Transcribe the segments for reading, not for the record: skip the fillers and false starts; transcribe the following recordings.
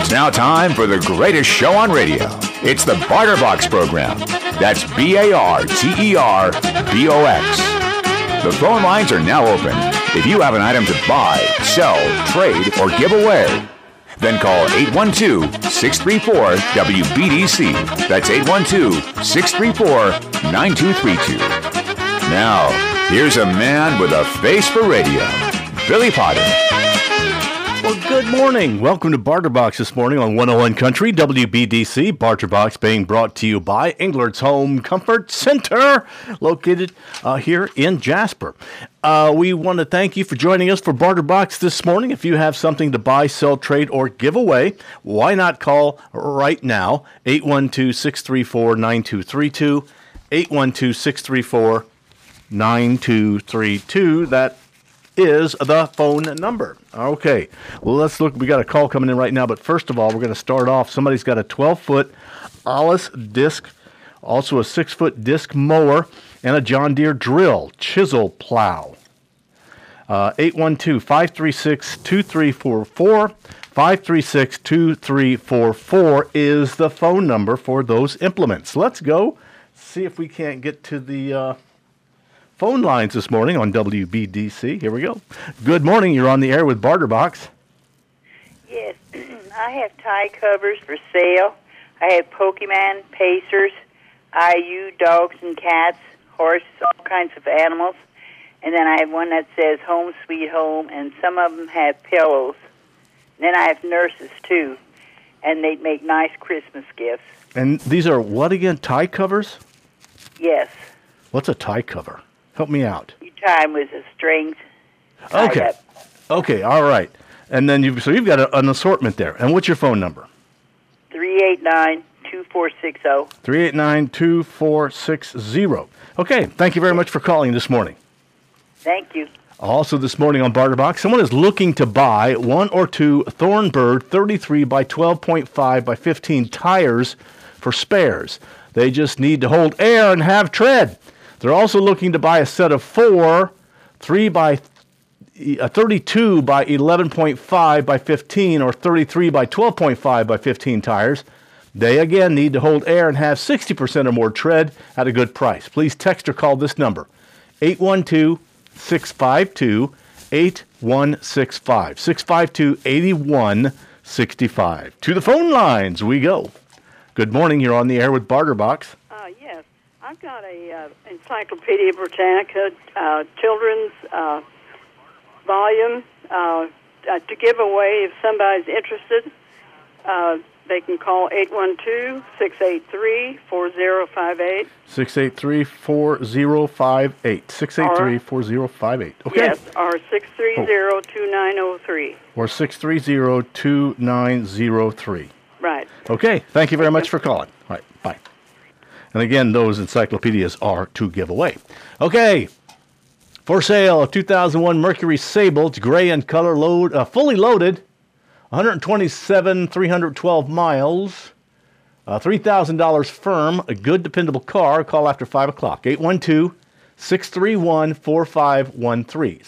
It's now time for the greatest show on radio. It's the Barter Box program. That's BARTERBOX. The phone lines are now open. If you have an item to buy, sell, trade, or give away, then call 812-634-WBDC. That's 812-634-9232. Now, here's a man with a face for radio, Billy Potter. Well, good morning. Welcome to Barter Box this morning on 101 Country, WBDC. Barter Box being brought to you by Englert's Home Comfort Center, located here in Jasper. We want to thank you for joining us for Barter Box this morning. If you have something to buy, sell, trade, or give away, why not call right now, 812-634-9232, 812-634-9232. That is the phone number. Okay, well, let's look. We got a call coming in right now, but first of all, we're going to start off. Somebody's got a 12-foot Alice disc, also a 6-foot disc mower, and a John Deere drill, chisel plow. 812-536-2344. 536-2344 is the phone number for those implements. Let's go see if we can't get to the phone lines this morning on WBDC. Here we go. Good morning. You're on the air with Barter Box. Yes, I have tie covers for sale. I have Pokemon, Pacers, IU, dogs and cats, horses, all kinds of animals. And then I have one that says Home Sweet Home, and some of them have pillows. And then I have nurses, too, and they make nice Christmas gifts. And these are what again? Tie covers? Yes. What's a tie cover? Help me out. You tie them with the strings. Okay. Up. Okay, all right. And then you've got an assortment there. And what's your phone number? 389-2460. 389-2460. Okay, thank you very much for calling this morning. Thank you. Also this morning on Barter Box, someone is looking to buy one or two Thornbird 33 by 12.5 by 15 tires for spares. They just need to hold air and have tread. They're also looking to buy a set of 4 32 by 11.5 by 15 or 33 by 12.5 by 15 tires. They, again, need to hold air and have 60% or more tread at a good price. Please text or call this number, 812-652-8165, 652-8165. To the phone lines we go. Good morning. You're on the air with Barter Box. Yes. I've got a Encyclopedia Britannica children's volume to give away if somebody's interested. They can call 812-683-4058. 683-4058. 683-4058. Okay. Yes, or 630-2903. Or 630-2903. Right. Okay. Thank you very much for calling. All right. Bye. And again, those encyclopedias are to give away. Okay. For sale, a 2001 Mercury Sable. It's gray in color, fully loaded. 127,312 miles. $3,000 firm. A good, dependable car. Call after 5 o'clock. 812-631-4513.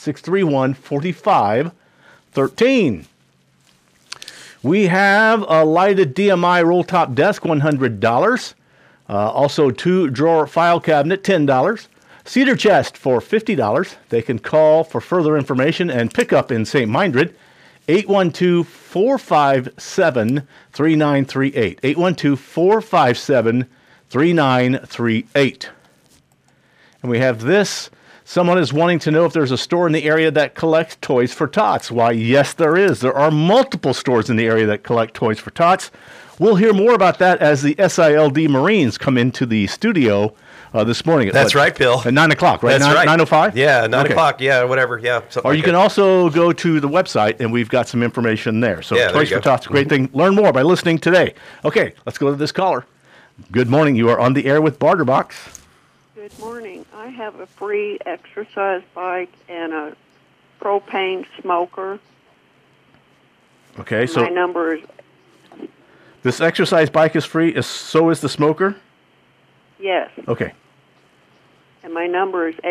631-4513. We have a lighted DMI roll-top desk, $100. Also, 2-drawer file cabinet, $10. Cedar chest for $50. They can call for further information and pick up in St. Mindred, 812-457-3938. 812-457-3938. And we have this. Someone is wanting to know if there's a store in the area that collects toys for tots. Why, yes, there is. There are multiple stores in the area that collect toys for tots. We'll hear more about that as the SILD Marines come into the studio this morning. That's right, Bill. At 9 o'clock, right? That's right. 9:05? Yeah, 9 o'clock. Yeah, whatever. Yeah. Or you can also go to the website, and we've got some information there. So yeah, Toys for Tots, a great thing. Learn more by listening today. Okay, let's go to this caller. Good morning. You are on the air with Barter Box. Good morning. I have a free exercise bike and a propane smoker. Okay, so my number is... This exercise bike is free, so is the smoker? Yes. Okay. And my number is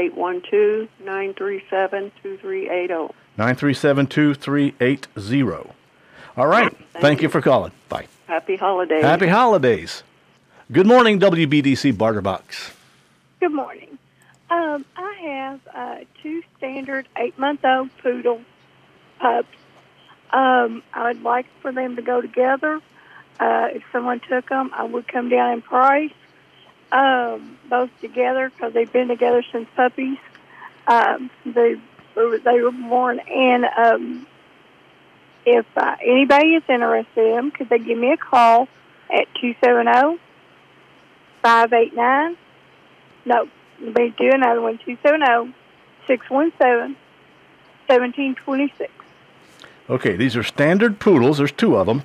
812-937-2380. 937-2380. All right. Thank you for calling. Bye. Happy holidays. Happy holidays. Good morning, WBDC Barter Box. Good morning. I have 2 standard 8-month-old poodle pups. I would like for them to go together. If someone took them, I would come down in price. Both together because they've been together since puppies. They were born, and if anybody is interested in them, could they give me a call at 270-589? No, let me do another one. 270-617-1726. Okay, these are standard poodles. There's 2 of them.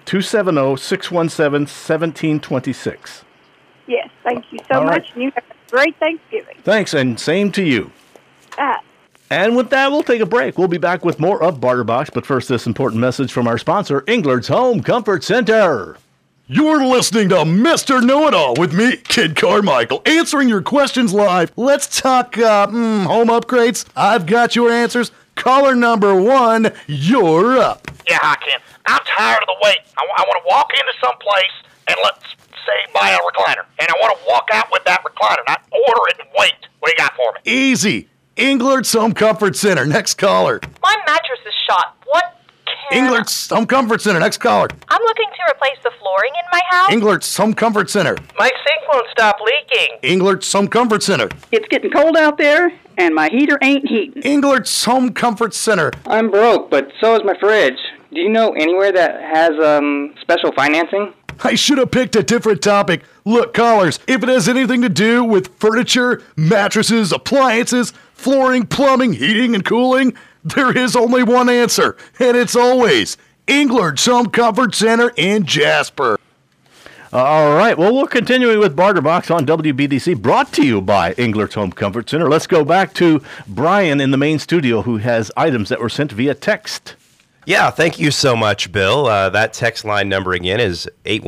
270-617-1726. Yes, thank you so All much. right. And you have a great Thanksgiving. Thanks, and same to you. And with that, we'll take a break. We'll be back with more of Barter Box, but first, this important message from our sponsor, Englert's Home Comfort Center. You're listening to Mr. Know-It-All with me, Kid Carmichael, answering your questions live. Let's talk home upgrades. I've got your answers. Caller number 1, you're up. Yeah, hi, Ken. I'm tired of the wait. I want to walk into some place and let's say buy a recliner. And I want to walk out with that recliner, not order it and wait. What do you got for me? Easy. Englert's Home Comfort Center. Next caller. My mattress is shot. What can... Englert's Home Comfort Center. Next caller. I'm looking to replace the flooring in my house. Englert's Home Comfort Center. My sink won't stop leaking. Englert's Home Comfort Center. It's getting cold out there, and my heater ain't heating. Englert's Home Comfort Center. I'm broke, but so is my fridge. Do you know anywhere that has special financing? I should have picked a different topic. Look, callers, if it has anything to do with furniture, mattresses, appliances, flooring, plumbing, heating, and cooling, there is only one answer, and it's always Englert's Home Comfort Center in Jasper. All right. Well, we're continuing with Barter Box on WBDC, brought to you by Englert's Home Comfort Center. Let's go back to Brian in the main studio, who has items that were sent via text. Yeah, thank you so much, Bill. That text line number again is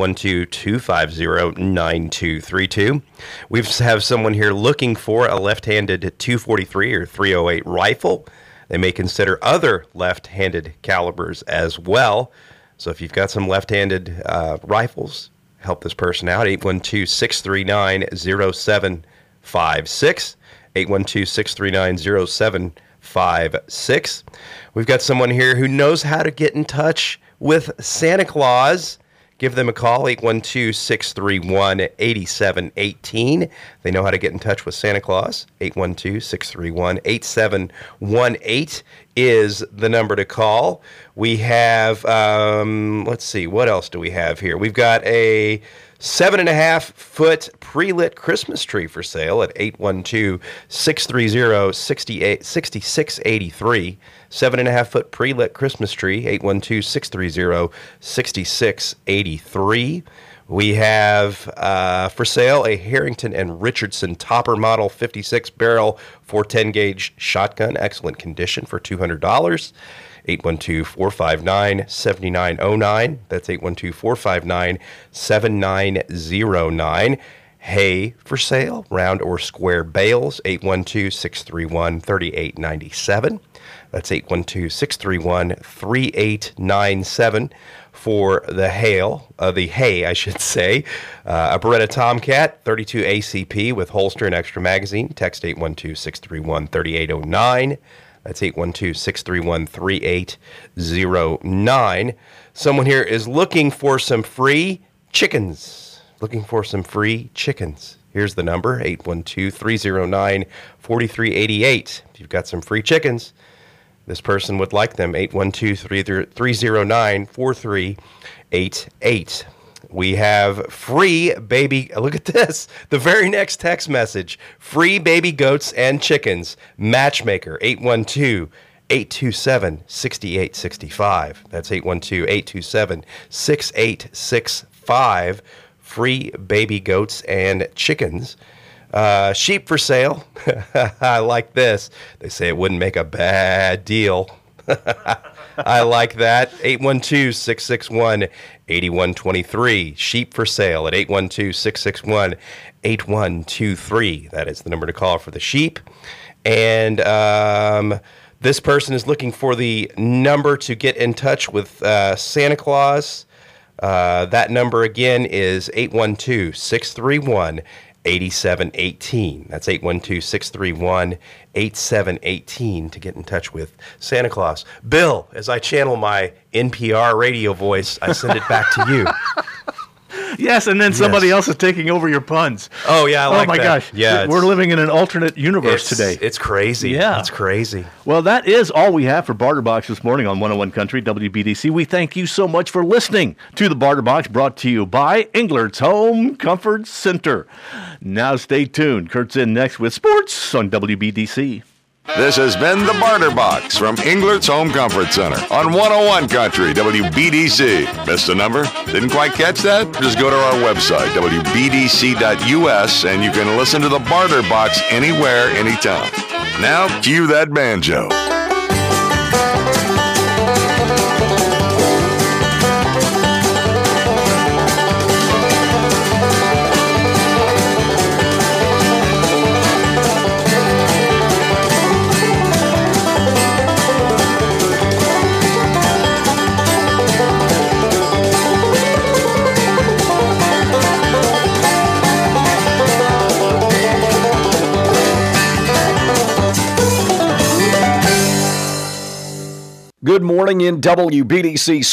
812-250-9232. We have someone here looking for a left-handed 243 or 308 rifle. They may consider other left-handed calibers as well. So if you've got some left-handed rifles, help this person out. 812-639-0756. 812-639-0756. We've got someone here who knows how to get in touch with Santa Claus. Give them a call, 812-631-8718. They know how to get in touch with Santa Claus. 812-631-8718 is the number to call. We have, let's see, what else do we have here? We've got a 7.5-foot pre-lit Christmas tree for sale at 812-630-6683. 7.5-foot pre-lit Christmas tree, 812-630-6683. We have for sale a Harrington and Richardson Topper Model 56 barrel 410 gauge shotgun, excellent condition, for $200. 812-459-7909. That's 812-459-7909. Hay for sale, round or square bales, 812-631-3897. That's 812-631-3897 for the hay, I should say. A Beretta Tomcat, 32 ACP with holster and extra magazine. Text 812-631-3809. That's 812-631-3809. Someone here is looking for some free chickens. Here's the number, 812-309-4388. If you've got some free chickens, this person would like them, 812-309-4388. We have free baby, look at this, the very next text message, free baby goats and chickens, matchmaker, 812-827-6865. That's 812-827-6865, free baby goats and chickens. Sheep for sale. I like this. They say it wouldn't make a bad deal. I like that. 812-661-8123. Sheep for sale at 812-661-8123. That is the number to call for the sheep. And This person is looking for the number to get in touch with Santa Claus. That number again is 812-631-8718. That's 812-631-8718 to get in touch with Santa Claus. Bill, as I channel my NPR radio voice, I send it back to you. Yes, and then somebody else is taking over your puns. Oh, yeah, I like that. Oh, my gosh. Yeah, we're living in an alternate universe today. It's crazy. Yeah. It's crazy. Well, that is all we have for Barter Box this morning on 101 Country WBDC. We thank you so much for listening to the Barter Box, brought to you by Englert's Home Comfort Center. Now stay tuned. Kurt's in next with sports on WBDC. This has been the Barter Box from Englert's Home Comfort Center on 101 Country WBDC. Missed a number? Didn't quite catch that? Just go to our website, WBDC.us, and you can listen to the Barter Box anywhere, anytime. Now, cue that banjo. Good morning in WBDC